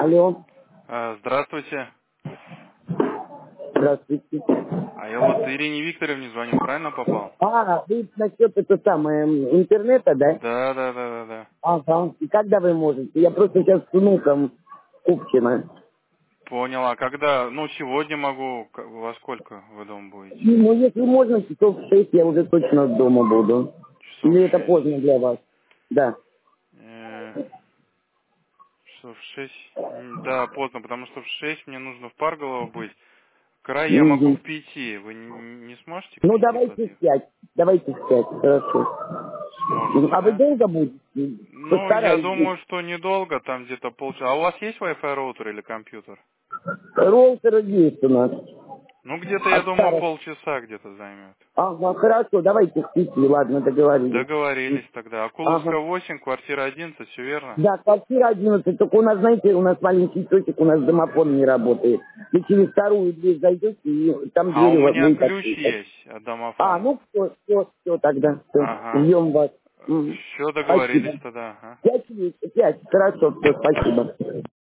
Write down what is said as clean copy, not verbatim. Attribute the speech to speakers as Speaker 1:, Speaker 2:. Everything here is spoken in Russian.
Speaker 1: Алло,
Speaker 2: Здравствуйте.
Speaker 1: здравствуйте.
Speaker 2: А я вот Ирине Викторовне звоню, правильно попал?
Speaker 1: Вы насчет это самое интернета, да?
Speaker 2: Да, да, да, да, да.
Speaker 1: Ага. И когда вы можете? Я просто сейчас с внуком Купчино.
Speaker 2: Понял. А когда? Ну, сегодня могу. Во сколько вы дома будете?
Speaker 1: Ну, если можно, часов в 6 я уже точно дома буду.
Speaker 2: Часов
Speaker 1: Или
Speaker 2: в
Speaker 1: это
Speaker 2: 6.
Speaker 1: поздно для вас? Да.
Speaker 2: Часов в 6. Да, поздно, потому что в 6 мне нужно в Парголово быть. Край я могу
Speaker 1: Мгм.
Speaker 2: в 5. Вы не сможете к
Speaker 1: Ну,
Speaker 2: 5
Speaker 1: давайте в
Speaker 2: подъехать?
Speaker 1: 5. Давайте в 5, хорошо.
Speaker 2: Сможете,
Speaker 1: А вы
Speaker 2: да?
Speaker 1: долго будете?
Speaker 2: Ну, я
Speaker 1: Постараюсь.
Speaker 2: думаю, что недолго, там где-то полчаса. А у вас есть Wi-Fi роутер или компьютер?
Speaker 1: Роутер есть у нас.
Speaker 2: Ну, где-то, я
Speaker 1: От
Speaker 2: думаю,
Speaker 1: старых.
Speaker 2: полчаса где-то займет.
Speaker 1: Ага, хорошо, давайте в 5, ладно, договорились.
Speaker 2: Договорились тогда. Акуловская
Speaker 1: Ага.
Speaker 2: 8, квартира 11, все верно?
Speaker 1: Да, квартира 11. Только у нас, знаете, у нас маленький часик, у нас домофон не работает. Вы через вторую дверь зайдете, и там
Speaker 2: А
Speaker 1: двери
Speaker 2: у
Speaker 1: у вас
Speaker 2: меня
Speaker 1: будет
Speaker 2: ключ
Speaker 1: открыта.
Speaker 2: есть от домофона.
Speaker 1: Ну все тогда, все.
Speaker 2: Ага.
Speaker 1: Ждем вас. Мгм.
Speaker 2: Все договорились
Speaker 1: Спасибо.
Speaker 2: тогда. Ага.
Speaker 1: 5, 5, хорошо, все, спасибо.